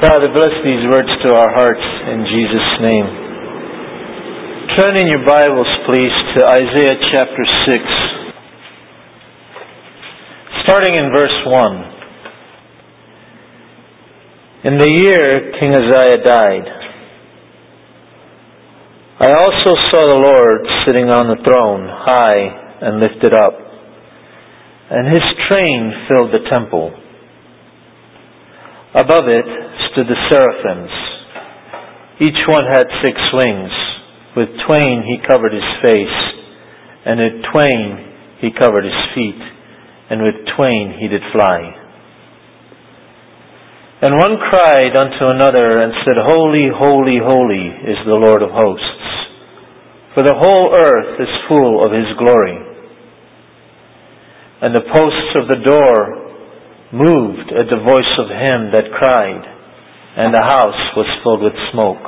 Father, bless these words to our hearts in Jesus' name. Turn in your Bibles, please, to Isaiah chapter 6. Starting in verse 1. In the year King Uzziah died, I also saw the Lord sitting on the throne, high and lifted up, and His train filled the temple. Above it stood the seraphims. Each one had 6 wings. With twain He covered His face, and with twain He covered His feet, and with twain He did fly. And one cried unto another and said, Holy, holy, holy is the Lord of hosts, for the whole earth is full of His glory. And the posts of the door moved at the voice of him that cried, and the house was filled with smoke.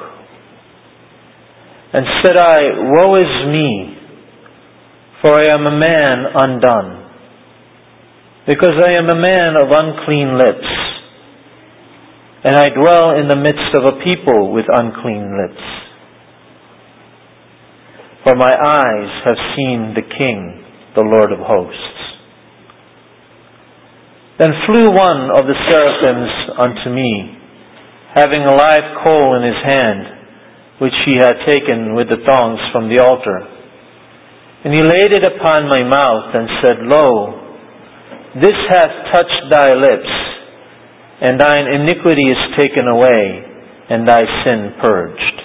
And said I, Woe is me, for I am a man undone, because I am a man of unclean lips, and I dwell in the midst of a people with unclean lips. For my eyes have seen the King, the Lord of hosts. Then flew one of the seraphims unto me, having a live coal in his hand, which he had taken with the tongs from the altar. And he laid it upon my mouth, and said, Lo, this hath touched thy lips, and thine iniquity is taken away, and thy sin purged.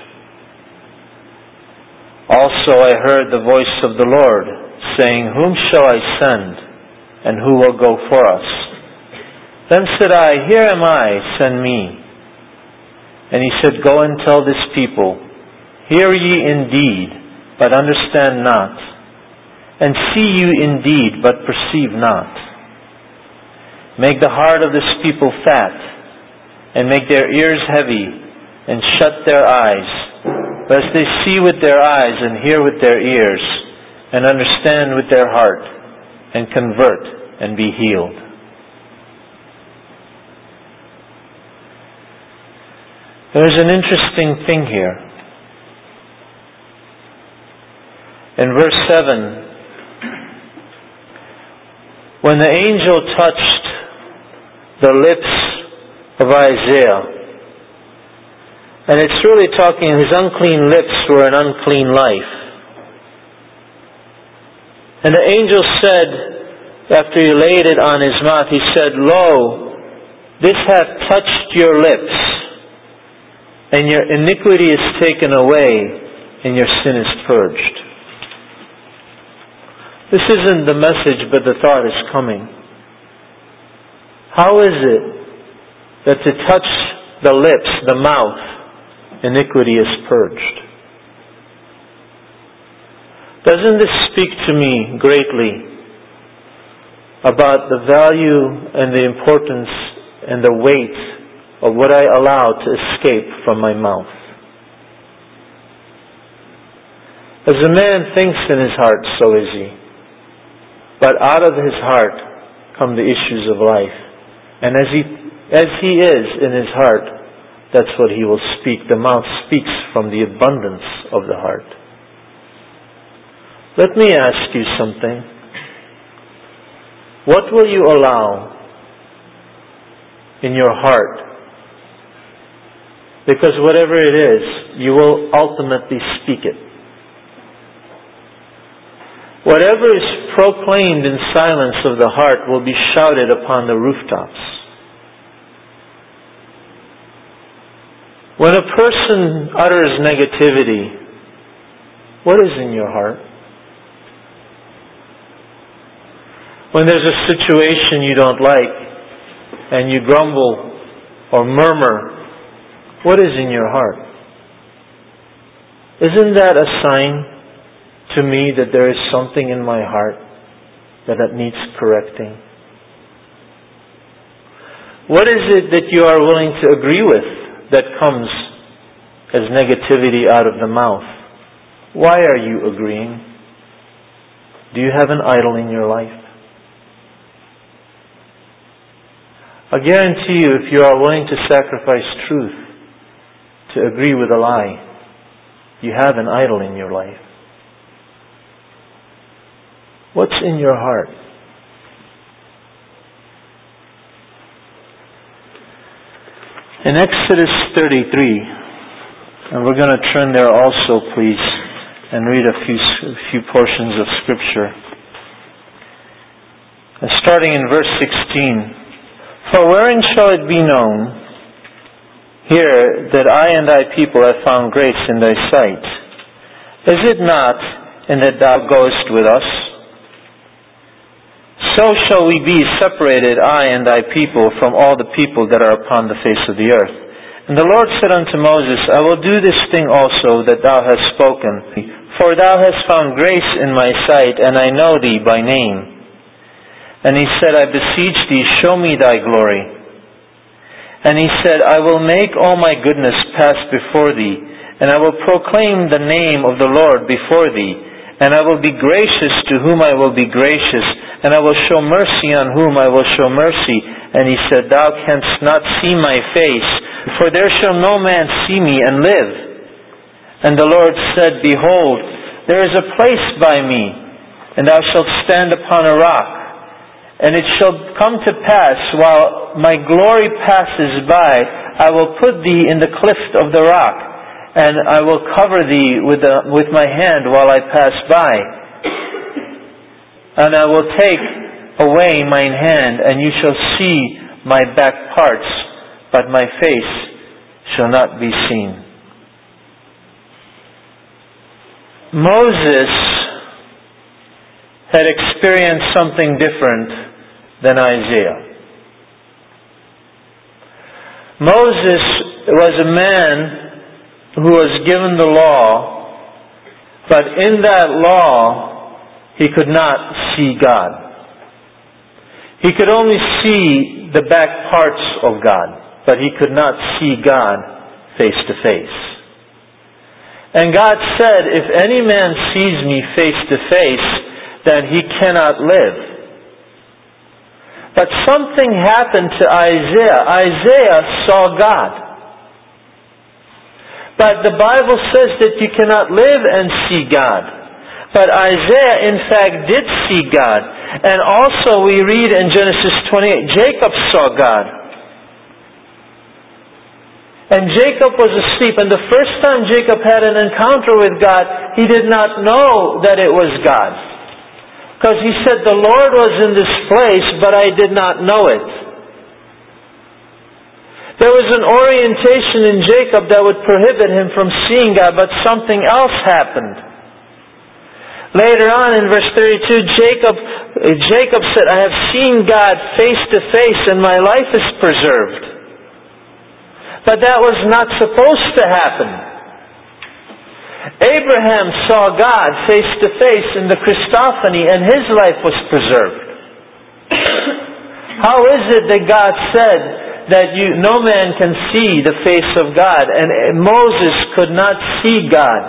Also I heard the voice of the Lord, saying, Whom shall I send, and who will go for us? Then said I, Here am I, send me. And He said, Go and tell this people, Hear ye indeed, but understand not, and see you indeed, but perceive not. Make the heart of this people fat, and make their ears heavy, and shut their eyes, lest they see with their eyes, and hear with their ears, and understand with their heart, and convert, and be healed. There's an interesting thing here. In verse 7, when the angel touched the lips of Isaiah, and it's really talking, his unclean lips were an unclean life. And the angel said, after he laid it on his mouth, he said, Lo, this hath touched your lips, and your iniquity is taken away, and your sin is purged. This isn't the message, but the thought is coming. How is it that to touch the lips, the mouth, iniquity is purged? Doesn't this speak to me greatly about the value and the importance and the weight of what I allow to escape from my mouth? As a man thinks in his heart, so is he. But out of his heart come the issues of life. And as he is in his heart, that's what he will speak. The mouth speaks from the abundance of the heart. Let me ask you something. What will you allow in your heart? Because whatever it is, you will ultimately speak it. Whatever is proclaimed in silence of the heart will be shouted upon the rooftops. When a person utters negativity, what is in your heart? When there's a situation you don't like, and you grumble or murmur, what is in your heart? Isn't that a sign to me that there is something in my heart that needs correcting? What is it that you are willing to agree with that comes as negativity out of the mouth? Why are you agreeing? Do you have an idol in your life? I guarantee you, if you are willing to sacrifice truth to agree with a lie, you have an idol in your life. What's in your heart? In Exodus 33, and we're going to turn there also, please, and read a few portions of Scripture. Starting in verse 16. For wherein shall it be known here that I and thy people have found grace in thy sight? Is it not in that thou goest with us? So shall we be separated, I and thy people, from all the people that are upon the face of the earth. And the Lord said unto Moses, I will do this thing also that thou hast spoken, for thou hast found grace in my sight, and I know thee by name. And he said, I beseech thee, show me thy glory. And he said, I will make all my goodness pass before thee, and I will proclaim the name of the Lord before thee. And I will be gracious to whom I will be gracious, and I will show mercy on whom I will show mercy. And he said, Thou canst not see my face, for there shall no man see me and live. And the Lord said, Behold, there is a place by me, and thou shalt stand upon a rock. And it shall come to pass, while my glory passes by, I will put thee in the cleft of the rock, and I will cover thee with my hand while I pass by. And I will take away mine hand, and you shall see my back parts, but my face shall not be seen. Moses had experienced something different than Isaiah. Moses was a man who was given the law, but in that law he could not see God. He could only see the back parts of God, but he could not see God face to face. And God said, if any man sees me face to face, then he cannot live. But something happened to Isaiah. Isaiah saw God. But the Bible says that you cannot live and see God. But Isaiah, in fact, did see God. And also we read in Genesis 28, Jacob saw God. And Jacob was asleep. And the first time Jacob had an encounter with God, he did not know that it was God. Because he said, the Lord was in this place, but I did not know it. There was an orientation in Jacob that would prohibit him from seeing God, but something else happened. Later on in verse 32, Jacob said, I have seen God face to face, and my life is preserved. But that was not supposed to happen. Abraham saw God face to face in the Christophany, and his life was preserved. How is it that God said that no man can see the face of God, and Moses could not see God?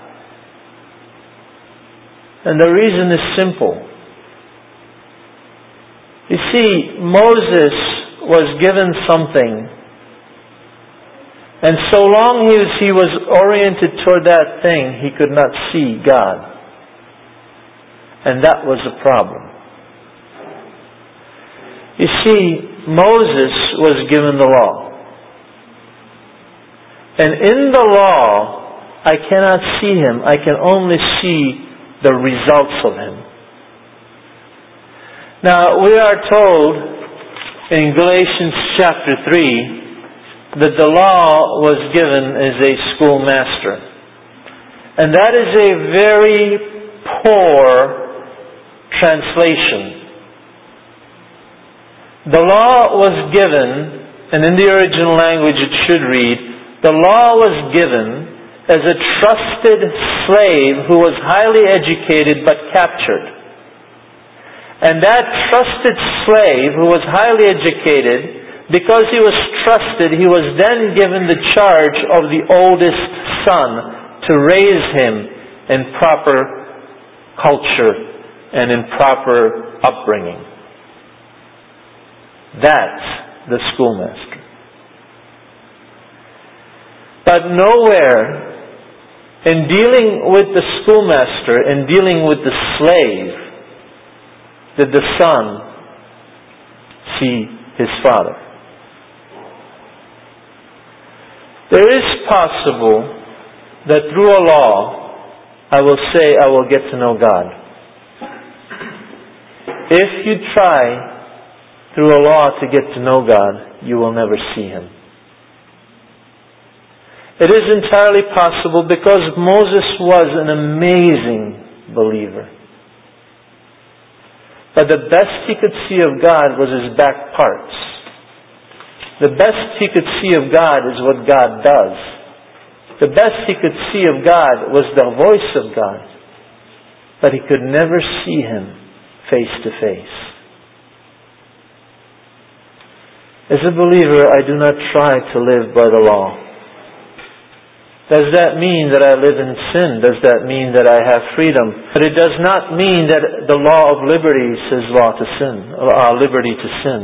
And the reason is simple. You see, Moses was given something, and so long he was oriented toward that thing, he could not see God. And that was a problem. You see, Moses was given the law. And in the law, I cannot see him. I can only see the results of him. Now, we are told in Galatians chapter 3 that the law was given as a schoolmaster. And that is a very poor translation. The law was given, and in the original language it should read, the law was given as a trusted slave who was highly educated but captured. And that trusted slave who was highly educated, because he was trusted, he was then given the charge of the oldest son to raise him in proper culture and in proper upbringing. That the schoolmaster. But nowhere in dealing with the schoolmaster, in dealing with the slave, did the son see his father. There is possible that through a law, I will say I will get to know God. If you try through a law to get to know God, you will never see Him. It is entirely possible because Moses was an amazing believer. But the best he could see of God was his back parts. The best he could see of God is what God does. The best he could see of God was the voice of God. But he could never see Him face to face. As a believer, I do not try to live by the law. Does that mean that I live in sin? Does that mean that I have freedom? But it does not mean that the law of liberty says liberty to sin.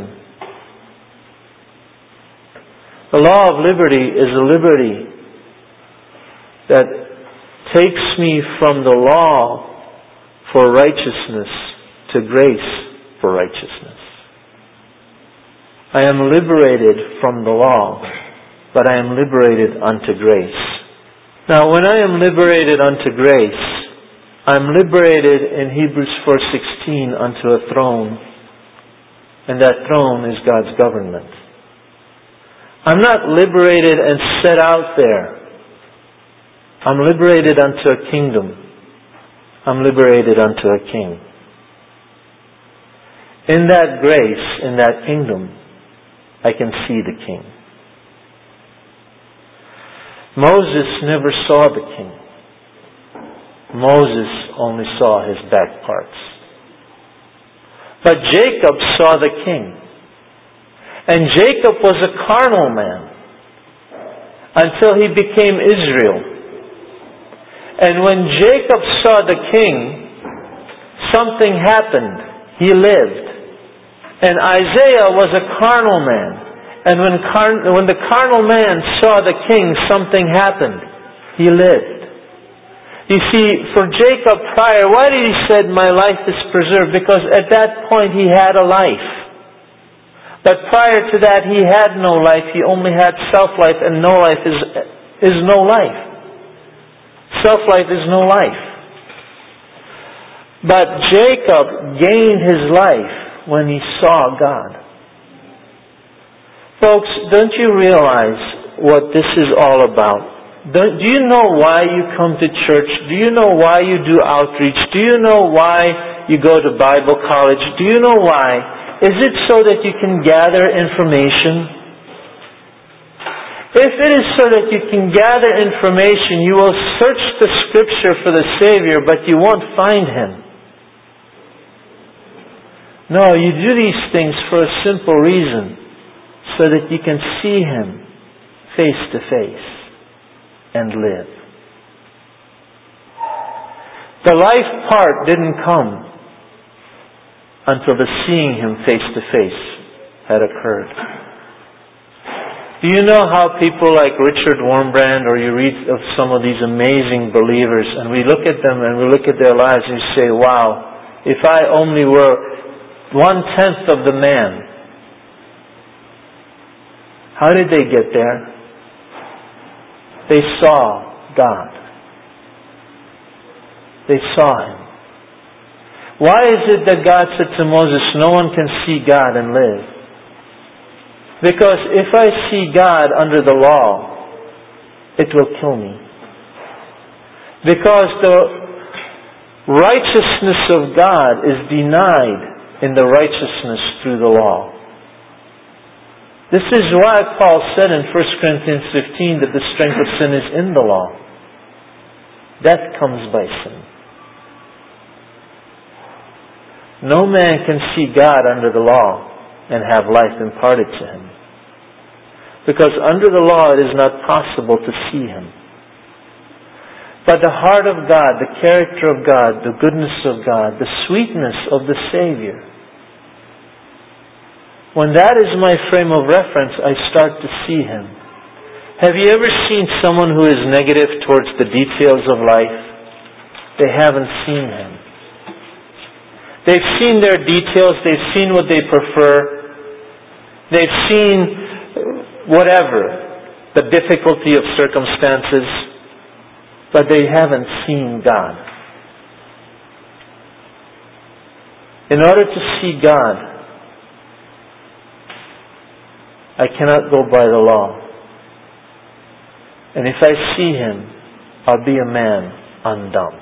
The law of liberty is a liberty that takes me from the law for righteousness to grace for righteousness. I am liberated from the law, but I am liberated unto grace. Now, when I am liberated unto grace, I'm liberated in Hebrews 4:16 unto a throne, and that throne is God's government. I'm not liberated and set out there. I'm liberated unto a kingdom. I'm liberated unto a king. In that grace, in that kingdom, I can see the king. Moses never saw the king. Moses only saw his back parts. But Jacob saw the king. And Jacob was a carnal man until he became Israel. And when Jacob saw the king, something happened. He lived. And Isaiah was a carnal man. And when the carnal man saw the king, something happened. He lived. You see, for Jacob prior, why did he say, my life is preserved? Because at that point he had a life. But prior to that he had no life. He only had self-life, and no life is no life. Self-life is no life. But Jacob gained his life when he saw God. Folks, don't you realize what this is all about? Do you know why you come to church? Do you know why you do outreach? Do you know why you go to Bible college? Do you know why? Is it so that you can gather information? If it is so that you can gather information, you will search the Scripture for the Savior, but you won't find Him. No, you do these things for a simple reason, so that you can see Him face to face and live. The life part didn't come until the seeing Him face to face had occurred. Do you know how people like Richard Wurmbrand, or you read of some of these amazing believers, and we look at them and we look at their lives and you say, wow, if I only were 1/10 of the man. How did they get there? They saw God. They saw Him. Why is it that God said to Moses, no one can see God and live? Because if I see God under the law, it will kill me. Because the righteousness of God is denied in the righteousness through the law. This is why Paul said in 1 Corinthians 15 that the strength of sin is in the law. Death comes by sin. No man can see God under the law and have life imparted to him. Because under the law it is not possible to see Him. But the heart of God, the character of God, the goodness of God, the sweetness of the Savior When that is my frame of reference, I start to see Him. Have you ever seen someone who is negative towards the details of life? They haven't seen Him. They've seen their details, they've seen what they prefer, they've seen whatever, the difficulty of circumstances, but they haven't seen God. In order to see God, I cannot go by the law. And if I see Him, I'll be a man undone.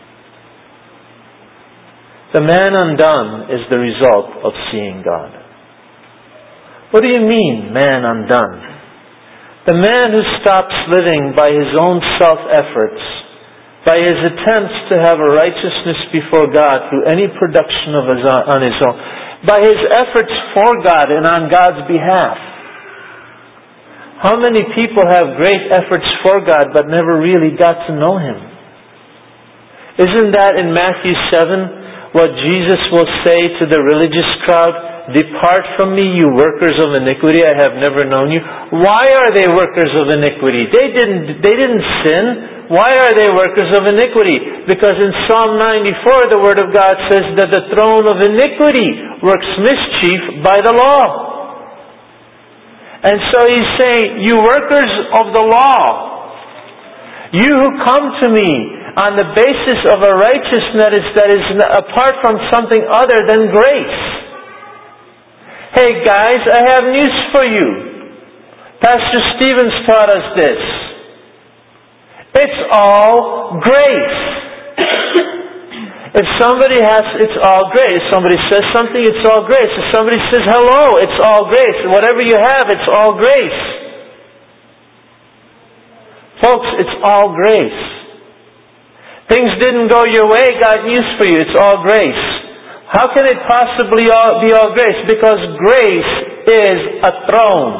The man undone is the result of seeing God. What do you mean, man undone? The man who stops living by his own self-efforts, by his attempts to have a righteousness before God through any production of on his own, by his efforts for God and on God's behalf. How many people have great efforts for God but never really got to know Him? Isn't that in Matthew 7 what Jesus will say to the religious crowd? Depart from me, you workers of iniquity, I have never known you. Why are they workers of iniquity? They didn't sin. Why are they workers of iniquity? Because in Psalm 94 the Word of God says that the throne of iniquity works mischief by the law. And so He's saying, you workers of the law, you who come to me on the basis of a righteousness that is apart from something other than grace. Hey guys, I have news for you. Pastor Stevens taught us this. It's all grace. If somebody it's all grace. If somebody says something, it's all grace. If somebody says hello, it's all grace. Whatever you have, it's all grace. Folks, it's all grace. Things didn't go your way, got news for you. It's all grace. How can it possibly be all grace? Because grace is a throne.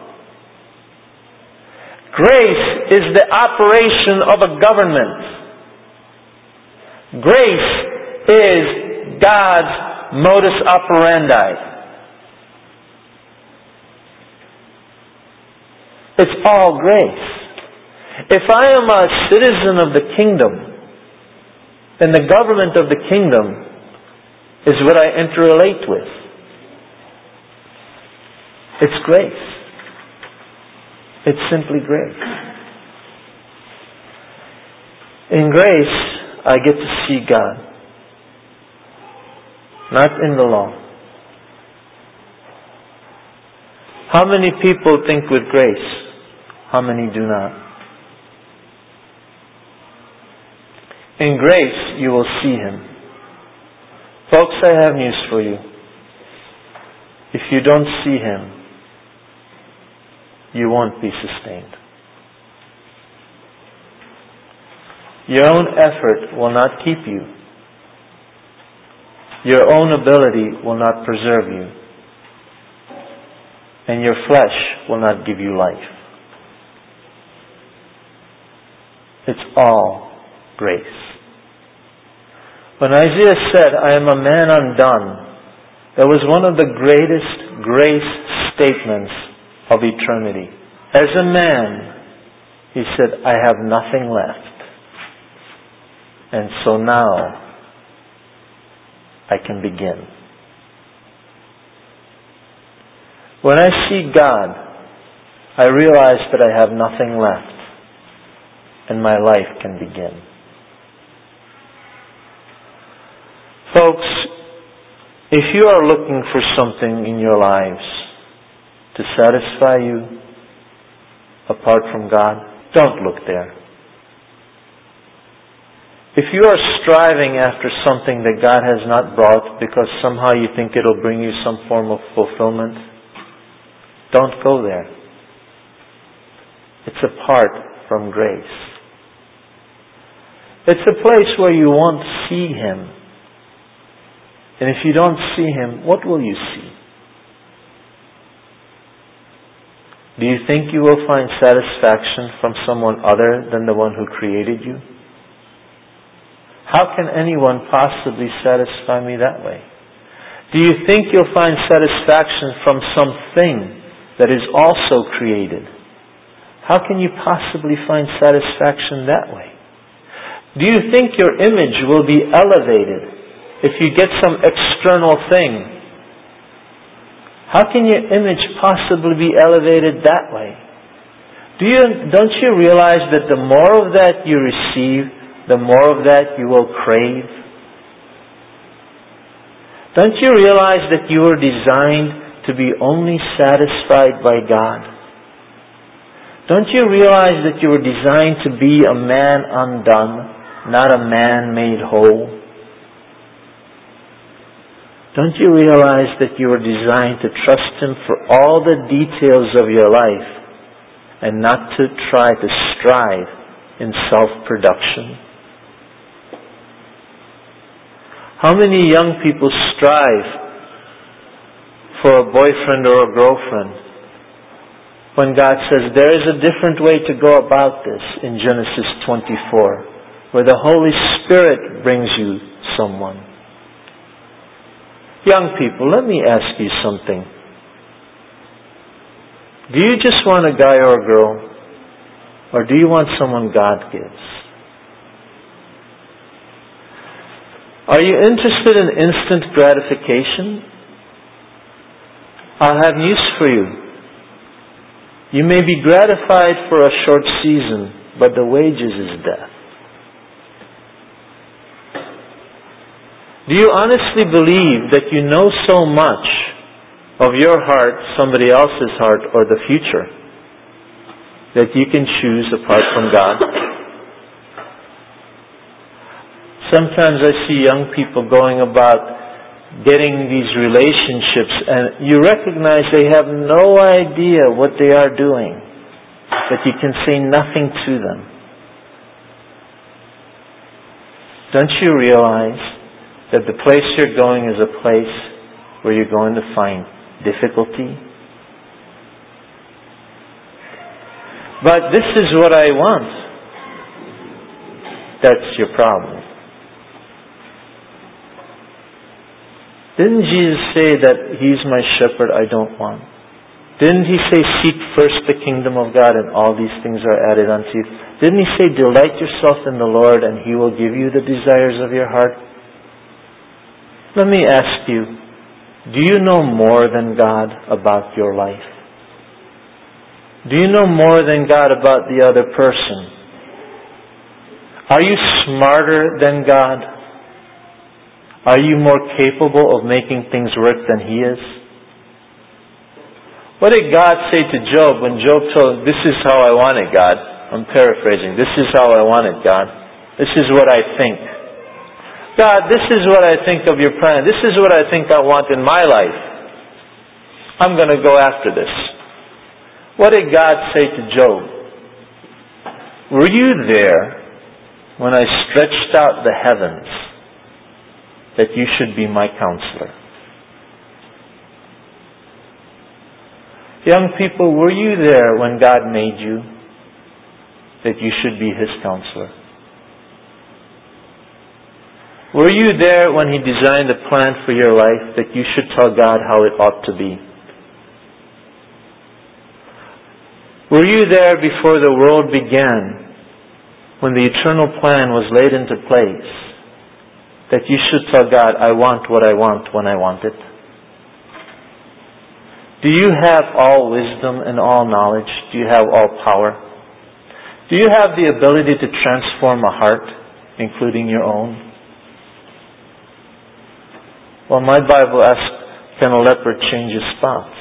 Grace is the operation of a government. Grace is God's modus operandi. It's all grace. If I am a citizen of the kingdom, then the government of the kingdom is what I interrelate with. It's grace. It's simply grace. In grace, I get to see God. Not in the law. How many people think with grace? How many do not? In grace, you will see Him. Folks, I have news for you. If you don't see Him, you won't be sustained. Your own effort will not keep you. Your own ability will not preserve you. And your flesh will not give you life. It's all grace. When Isaiah said, I am a man undone, that was one of the greatest grace statements of eternity. As a man, he said, I have nothing left. And so now, I can begin. When I see God, I realize that I have nothing left, and my life can begin. Folks, if you are looking for something in your lives to satisfy you apart from God, don't look there. If you are striving after something that God has not brought because somehow you think it'll bring you some form of fulfillment, don't go there. It's apart from grace. It's a place where you won't see Him. And if you don't see Him, what will you see? Do you think you will find satisfaction from someone other than the one who created you? How can anyone possibly satisfy me that way? Do you think you'll find satisfaction from something that is also created? How can you possibly find satisfaction that way? Do you think your image will be elevated if you get some external thing? How can your image possibly be elevated that way? Don't you realize that the more of that you receive, the more of that you will crave? Don't you realize that you were designed to be only satisfied by God? Don't you realize that you were designed to be a man undone, not a man made whole? Don't you realize that you were designed to trust Him for all the details of your life and not to try to strive in self-production? How many young people strive for a boyfriend or a girlfriend when God says there is a different way to go about this in Genesis 24, where the Holy Spirit brings you someone? Young people, let me ask you something. Do you just want a guy or a girl? Or do you want someone God gives? Are you interested in instant gratification? I'll have news for you. You may be gratified for a short season, but the wages is death. Do you honestly believe that you know so much of your heart, somebody else's heart, or the future that you can choose apart from God? Sometimes I see young people going about getting these relationships and you recognize they have no idea what they are doing, but you can say nothing to them. Don't you realize that the place you're going is a place where you're going to find difficulty? But this is what I want. That's your problem. Didn't Jesus say that He's my shepherd, I don't want? Didn't He say, seek first the kingdom of God and all these things are added unto you? Didn't He say, delight yourself in the Lord and He will give you the desires of your heart? Let me ask you, do you know more than God about your life? Do you know more than God about the other person? Are you smarter than God? Are you more capable of making things work than He is? What did God say to Job when Job told him, this is how I want it, God? I'm paraphrasing. This is how I want it, God. This is what I think. God, this is what I think of your plan. This is what I think I want in my life. I'm going to go after this. What did God say to Job? Were you there when I stretched out the heavens that you should be my counselor? Young people, were you there when God made you that you should be His counselor? Were you there when He designed a plan for your life that you should tell God how it ought to be? Were you there before the world began, when the eternal plan was laid into place, that you should tell God, I want what I want when I want it? Do you have all wisdom and all knowledge? Do you have all power? Do you have the ability to transform a heart, including your own? Well, my Bible asks, can a leopard change his spots?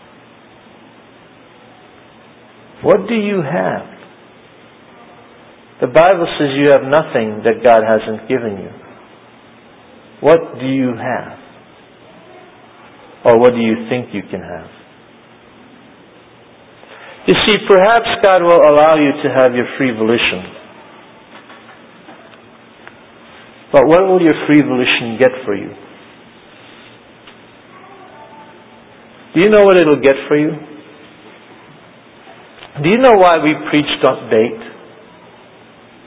What do you have? The Bible says you have nothing that God hasn't given you. What do you have? Or what do you think you can have? You see, perhaps God will allow you to have your free volition. But what will your free volition get for you? Do you know what it'll get for you? Do you know why we preach don't date?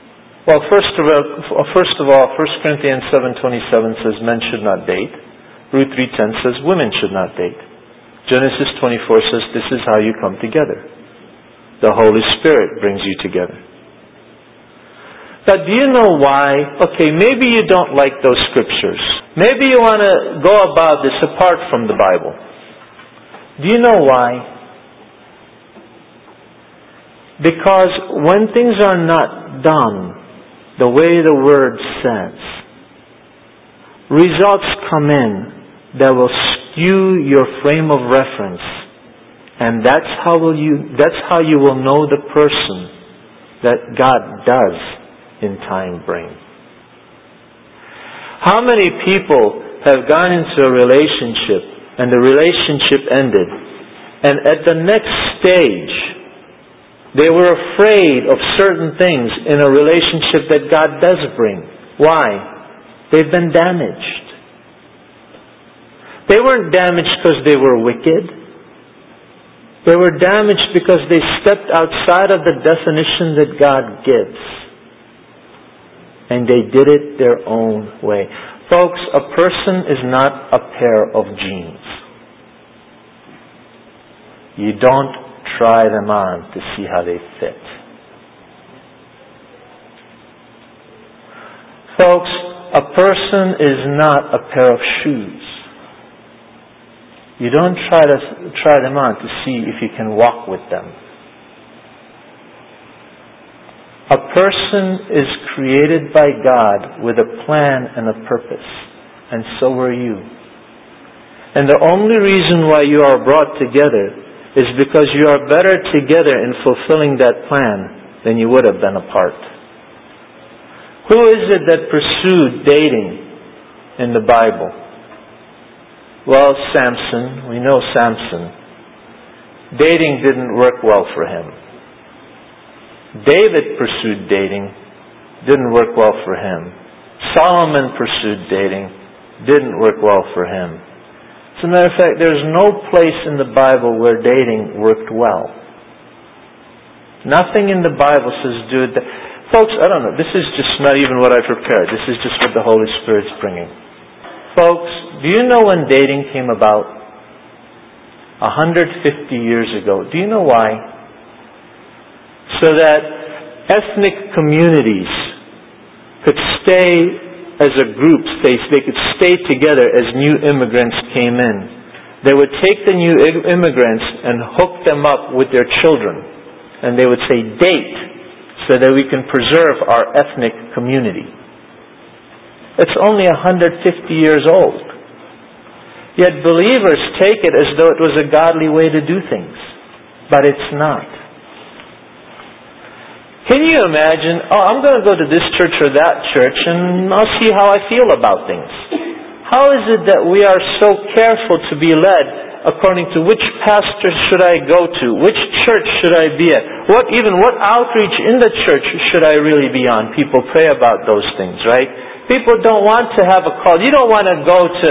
Well, first of all, 1 Corinthians 7:27 says men should not date. Ruth 3:10 says women should not date. Genesis 24 says this is how you come together. The Holy Spirit brings you together. But do you know why? Okay, maybe you don't like those scriptures. Maybe you want to go about this apart from the Bible. Do you know why? Because when things are not done the way the Word says, results come in that will skew your frame of reference, and that's how you will know the person that God does in time bring. How many people have gone into a relationship and the relationship ended, and at the next stage they were afraid of certain things in a relationship that God does bring? Why? They've been damaged. They weren't damaged because they were wicked. They were damaged because they stepped outside of the definition that God gives. And they did it their own way. Folks, a person is not a pair of jeans. You don't try them on to see how they fit. Folks, a person is not a pair of shoes. You don't try them on to see if you can walk with them. A person is created by God with a plan and a purpose, and so are you. And the only reason why you are brought together is because you are better together in fulfilling that plan than you would have been apart. Who is it that pursued dating in the Bible? Well, Samson. We know Samson. Dating didn't work well for him. David pursued dating. Didn't work well for him. Solomon pursued dating. Didn't work well for him. As a matter of fact, there's no place in the Bible where dating worked well. Nothing in the Bible says do it. Folks, I don't know. This is just not even what I prepared. This is just what the Holy Spirit's bringing. Folks, do you know when dating came about? 150 years ago. Do you know why? So that ethnic communities could stay as a group, they could stay together as new immigrants came in. They would take the new immigrants and hook them up with their children. And they would say, date, so that we can preserve our ethnic community. It's only 150 years old. Yet believers take it as though it was a godly way to do things. But it's not. Can you imagine, I'm going to go to this church or that church and I'll see how I feel about things. How is it that we are so careful to be led according to which pastor should I go to? Which church should I be at? What outreach in the church should I really be on? People pray about those things, right? People don't want to have a call. You don't want to go to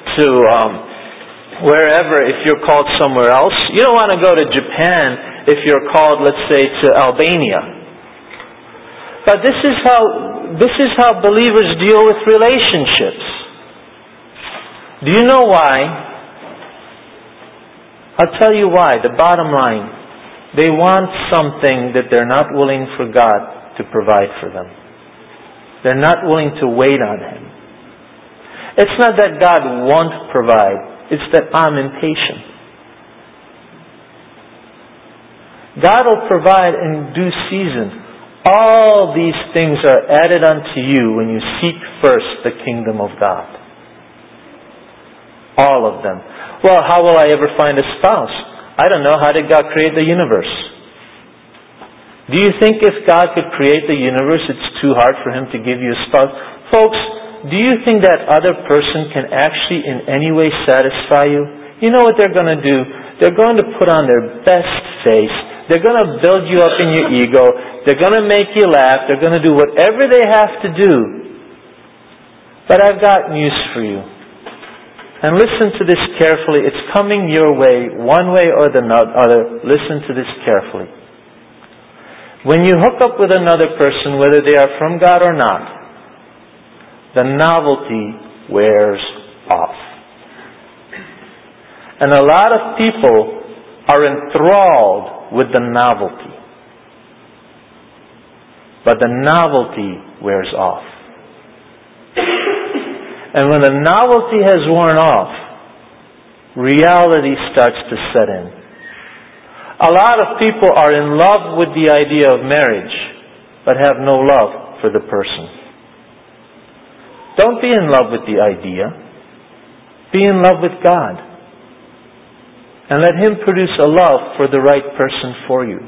wherever if you're called somewhere else. You don't want to go to Japan if you're called, let's say, to Albania. But this is how believers deal with relationships. Do you know why? I'll tell you why. The bottom line. They want something that they're not willing for God to provide for them. They're not willing to wait on Him. It's not that God won't provide. It's that I'm impatient. God will provide in due season. All these things are added unto you when you seek first the kingdom of God. All of them. Well, how will I ever find a spouse? I don't know. How did God create the universe? Do you think if God could create the universe, it's too hard for Him to give you a spouse? Folks, do you think that other person can actually in any way satisfy you? You know what they're going to do? They're going to put on their best face. They're going to build you up in your ego. They're going to make you laugh. They're going to do whatever they have to do. But I've got news for you. And listen to this carefully. It's coming your way, one way or the other. Listen to this carefully. When you hook up with another person, whether they are from God or not, the novelty wears off. And a lot of people are enthralled with the novelty. But the novelty wears off. And when the novelty has worn off, reality starts to set in. A lot of people are in love with the idea of marriage, but have no love for the person. Don't be in love with the idea. Be in love with God. And let Him produce a love for the right person for you.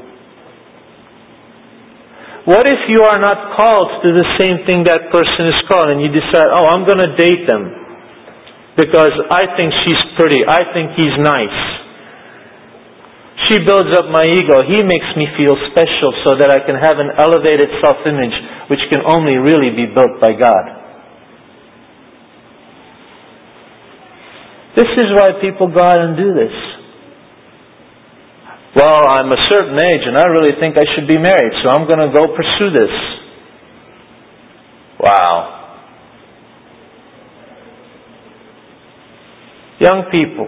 What if you are not called to do the same thing that person is called, and you decide, I'm going to date them because I think she's pretty, I think he's nice. She builds up my ego. He makes me feel special so that I can have an elevated self-image which can only really be built by God. This is why people go out and do this. Well, I'm a certain age and I really think I should be married, so I'm going to go pursue this. Wow. Young people,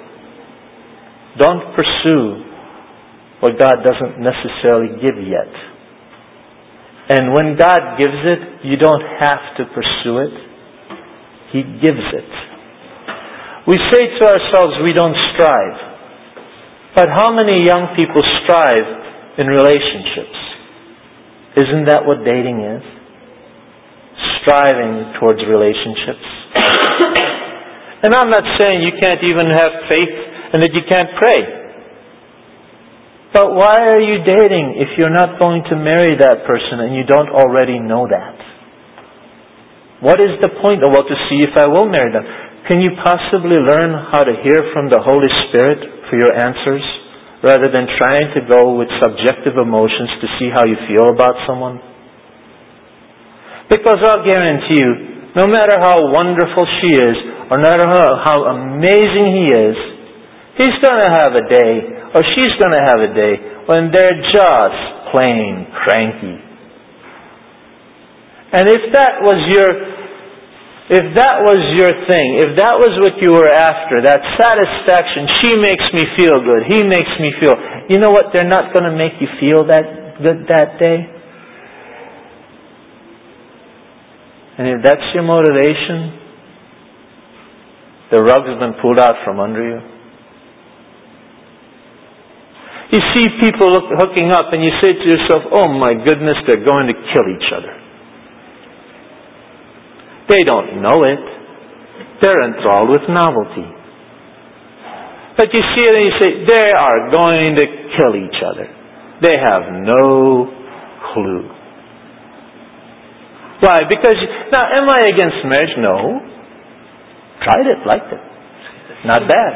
don't pursue what God doesn't necessarily give yet. And when God gives it, you don't have to pursue it. He gives it. We say to ourselves, we don't strive. But how many young people strive in relationships? Isn't that what dating is? Striving towards relationships. And I'm not saying you can't even have faith and that you can't pray. But why are you dating if you're not going to marry that person and you don't already know that? What is the point? Well, to see if I will marry them. Can you possibly learn how to hear from the Holy Spirit for your answers rather than trying to go with subjective emotions to see how you feel about someone? Because I'll guarantee you, no matter how wonderful she is, or no matter how amazing he is, he's going to have a day, or she's going to have a day, when they're just plain cranky. And if that was your thing, if that was what you were after, that satisfaction, she makes me feel good, he makes me feel, you know what, they're not going to make you feel that good that day. And if that's your motivation, the rug has been pulled out from under you. You see people hooking up and you say to yourself, oh my goodness, they're going to kill each other. They don't know it. They're enthralled with novelty. But you see it and you say, they are going to kill each other. They have no clue. Why? Because, now, am I against marriage? No. Tried it, liked it. Not bad.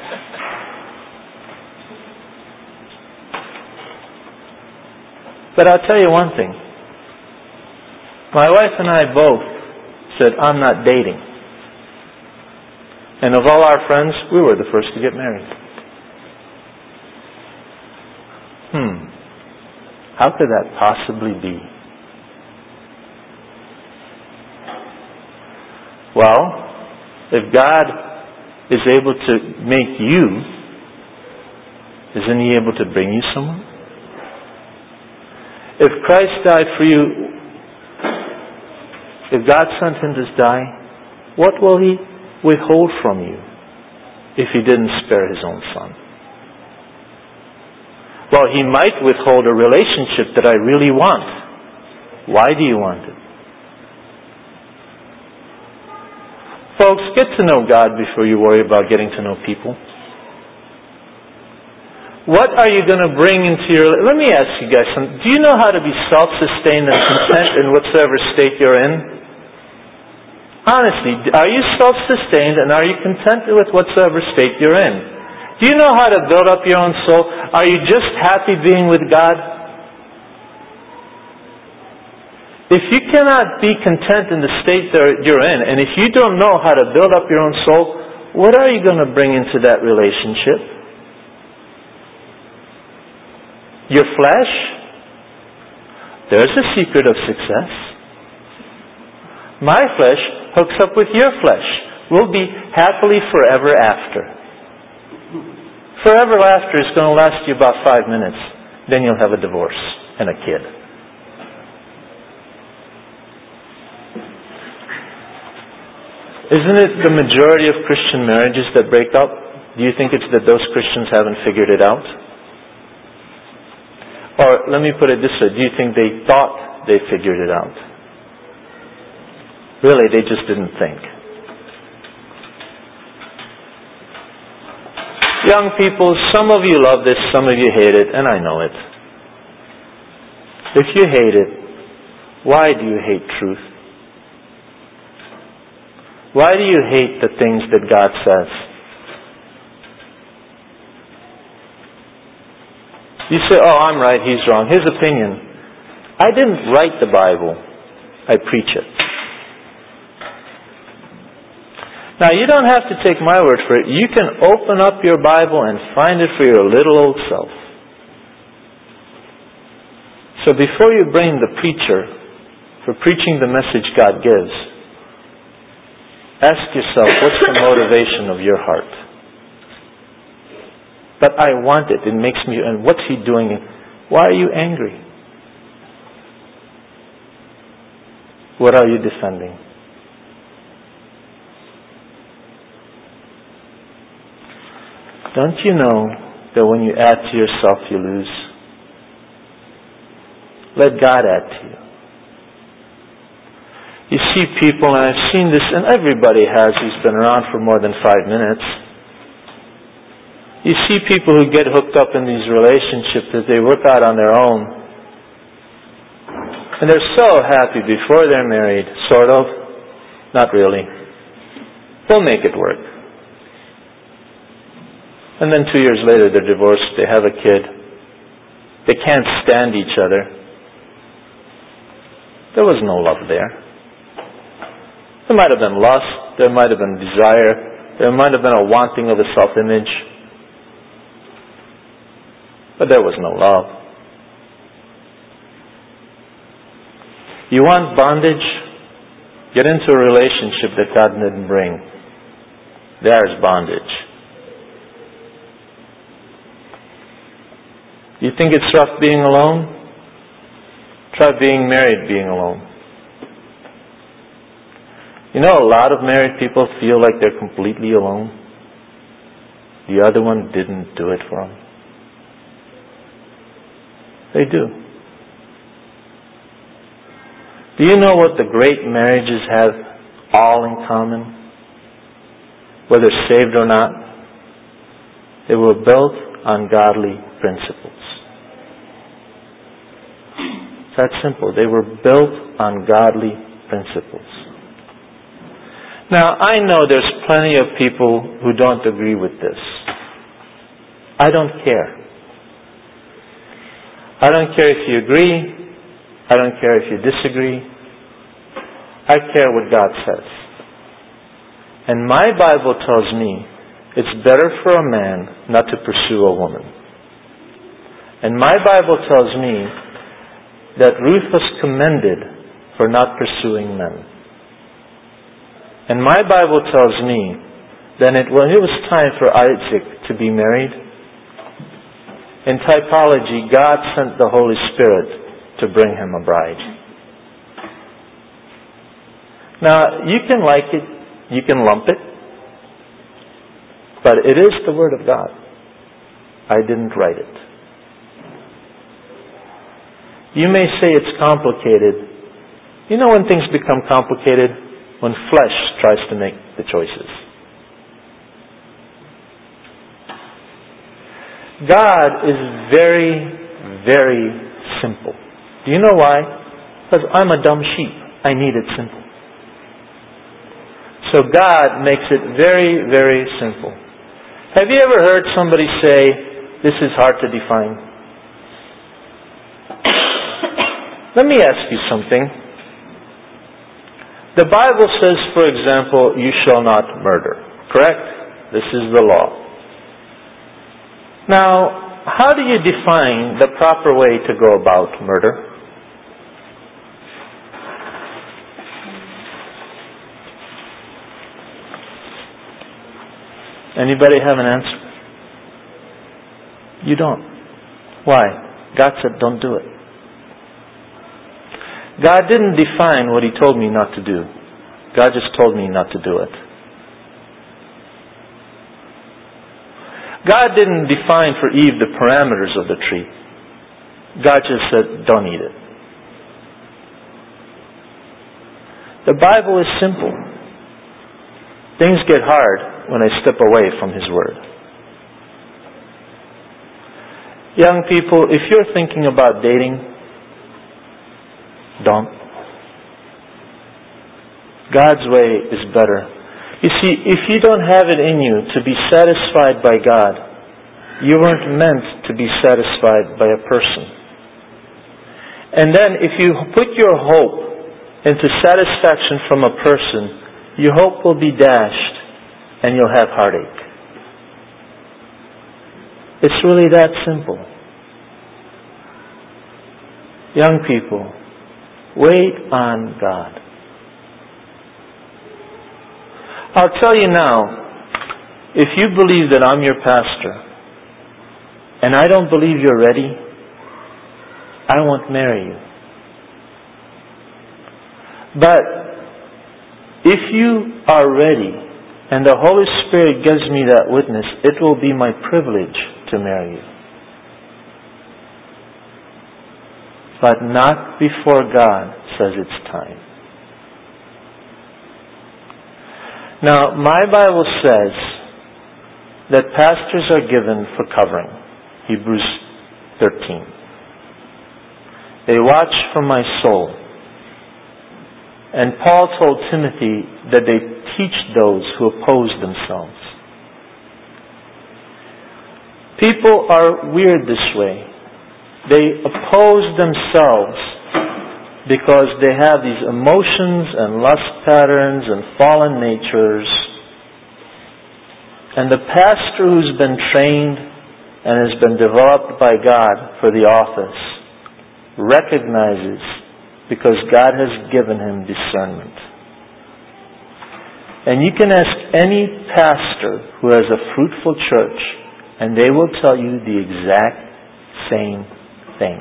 But I'll tell you one thing. My wife and I both said, I'm not dating. And of all our friends, we were the first to get married. How could that possibly be? Well, if God is able to make you, isn't He able to bring you someone? If Christ died for you, if God sent Him to die, what will He withhold from you if He didn't spare His own Son? Well, He might withhold a relationship that I really want. Why do you want it? Folks, get to know God before you worry about getting to know people. What are you going to bring into your... Let me ask you guys something. Do you know how to be self-sustained and content in whatsoever state you're in? Honestly, are you self-sustained and are you content with whatsoever state you're in? Do you know how to build up your own soul? Are you just happy being with God? If you cannot be content in the state that you're in, and if you don't know how to build up your own soul, what are you going to bring into that relationship? Your flesh? There's a secret of success. My flesh hooks up with your flesh. We'll be happily forever after. Forever laughter is going to last you about 5 minutes. Then you'll have a divorce and a kid. Isn't it the majority of Christian marriages that break up? Do you think it's that those Christians haven't figured it out? Or let me put it this way, do you think they thought they figured it out? Really, they just didn't think. Young people, some of you love this, some of you hate it, and I know it. If you hate it, why do you hate truth? Why do you hate the things that God says? You say, oh, I'm right, he's wrong. His opinion. I didn't write the Bible. I preach it. Now, you don't have to take my word for it. You can open up your Bible and find it for your little old self. So before you blame the preacher for preaching the message God gives, ask yourself, what's the motivation of your heart? But I want it. It makes me... And what's he doing? Why are you angry? What are you defending? Don't you know that when you add to yourself, you lose? Let God add to you. You see people, and I've seen this, and everybody has who's been around for more than 5 minutes. You see people who get hooked up in these relationships that they work out on their own. And they're so happy before they're married, sort of. Not really. They'll make it work. And then 2 years later they're divorced, they have a kid. They can't stand each other. There was no love there. There might have been lust, there might have been desire, there might have been a wanting of a self-image. But there was no love. You want bondage? Get into a relationship that God didn't bring. There's bondage. You think it's rough being alone? Try being married being alone. You know, a lot of married people feel like they're completely alone. The other one didn't do it for them. They do. Do you know what the great marriages have all in common? Whether saved or not, they were built on godly principles. It's that simple. They were built on godly principles. Now, I know there's plenty of people who don't agree with this. I don't care. I don't care if you agree. I don't care if you disagree. I care what God says. And my Bible tells me it's better for a man not to pursue a woman. And my Bible tells me that Ruth was commended for not pursuing men. And my Bible tells me that when it was time for Isaac to be married, in typology, God sent the Holy Spirit to bring him a bride. Now, you can like it, you can lump it, but it is the Word of God. I didn't write it. You may say it's complicated. You know when things become complicated? When flesh tries to make the choices. God is very, very simple. Do you know why? Because I'm a dumb sheep. I need it simple. So God makes it very, very simple. Have you ever heard somebody say, this is hard to define? Let me ask you something. The Bible says, for example, you shall not murder. Correct? This is the law. Now, how do you define the proper way to go about murder? Anybody have an answer? You don't. Why? God said, don't do it. God didn't define what He told me not to do. God just told me not to do it. God didn't define for Eve the parameters of the tree. God just said, don't eat it. The Bible is simple. Things get hard when I step away from His Word. Young people, if you're thinking about dating, don't. God's way is better. You see, if you don't have it in you to be satisfied by God, you weren't meant to be satisfied by a person. And then if you put your hope into satisfaction from a person, your hope will be dashed and you'll have heartache. It's really that simple. Young people, wait on God. I'll tell you now, if you believe that I'm your pastor, and I don't believe you're ready, I won't marry you. But if you are ready, and the Holy Spirit gives me that witness, it will be my privilege to marry you. But not before God says it's time. Now, my Bible says that pastors are given for covering. Hebrews 13. They watch for my soul. And Paul told Timothy that they teach those who oppose themselves. People are weird this way. They oppose themselves because they have these emotions and lust patterns and fallen natures. And the pastor who's been trained and has been developed by God for the office recognizes, because God has given him discernment. And you can ask any pastor who has a fruitful church, and they will tell you the exact same thing.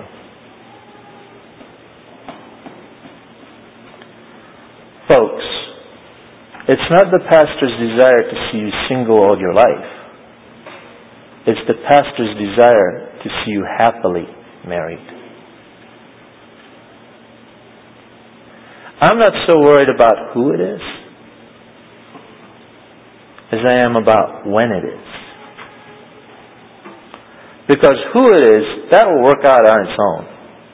Folks, it's not the pastor's desire to see you single all your life. It's the pastor's desire to see you happily married. I'm not so worried about who it is as I am about when it is. Because who it is, that will work out on its own.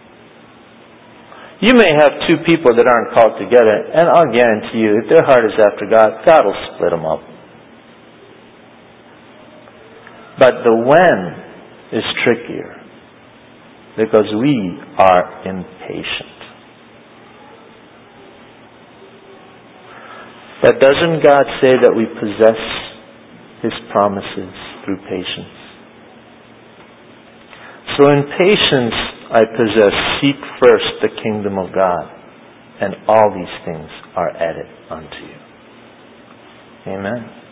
You may have two people that aren't called together, and I'll guarantee you, if their heart is after God, God will split them up. But the when is trickier, because we are impatient. But doesn't God say that we possess His promises through patience? So in patience I possess, seek first the kingdom of God, and all these things are added unto you. Amen.